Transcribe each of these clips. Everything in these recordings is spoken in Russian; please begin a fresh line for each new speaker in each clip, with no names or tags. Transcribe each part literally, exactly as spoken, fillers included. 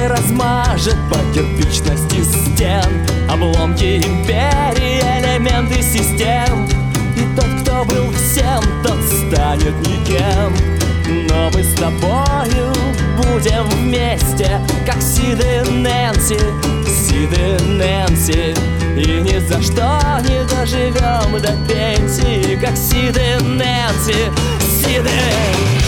не размажет по кирпичности стен обломки империи, элементы систем. И тот, кто был всем, тот станет никем. Но мы с тобою будем вместе, как Сид и Нэнси, Сид и Нэнси. И ни за что не доживем до пенсии, как Сид и Нэнси, Сид и...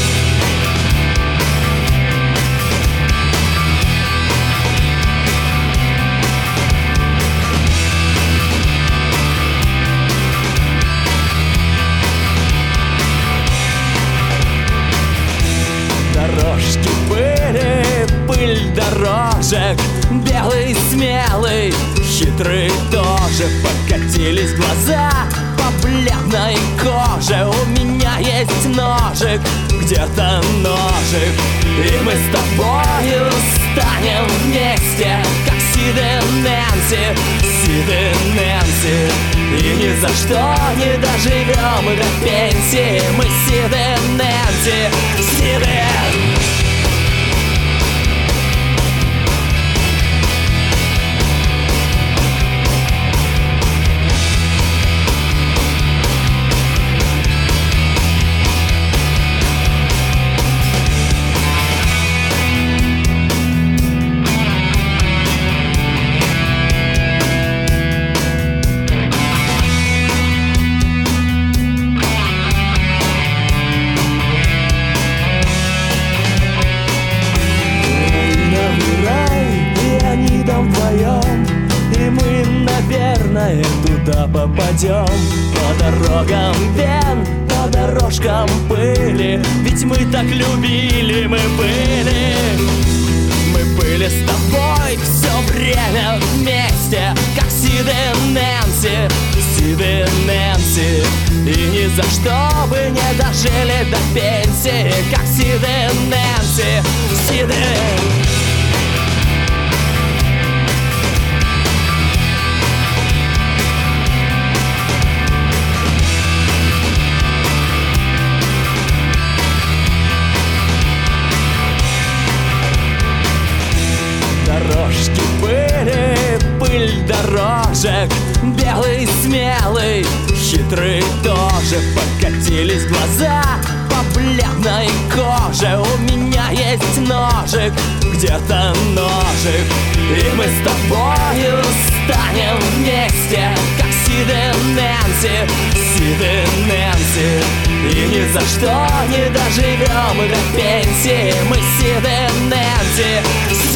Дорожки пыли, пыль дорожек, белый, смелый, хитрый тоже. Покатились глаза по бледной коже. У меня есть ножик, где-то ножик. И мы с тобою станем вместе, как Сид и Нэнси, Сид и Нэнси. И ни за что не доживем до пенсии. Мы Сид и Нэнси, Сид и... И мы, наверное, туда попадем. По дорогам вен, по дорожкам пыли. Ведь мы так любили, мы были. Мы были с тобой все время вместе, как Сид и Нэнси, Сид и Нэнси. И ни за что бы не дожили до пенсии, как Сид и Нэнси, Сид и... Дорожки пыли, пыль дорожек, белый, смелый, хитрый тоже. Покатились глаза по бледной коже. У меня есть ножик, где-то ножик. И мы с тобою станем вместе, как Сид и Нэнси, Сид и Нэнси. И ни за что не доживем до пенсии. Мы Сид и Нэнси,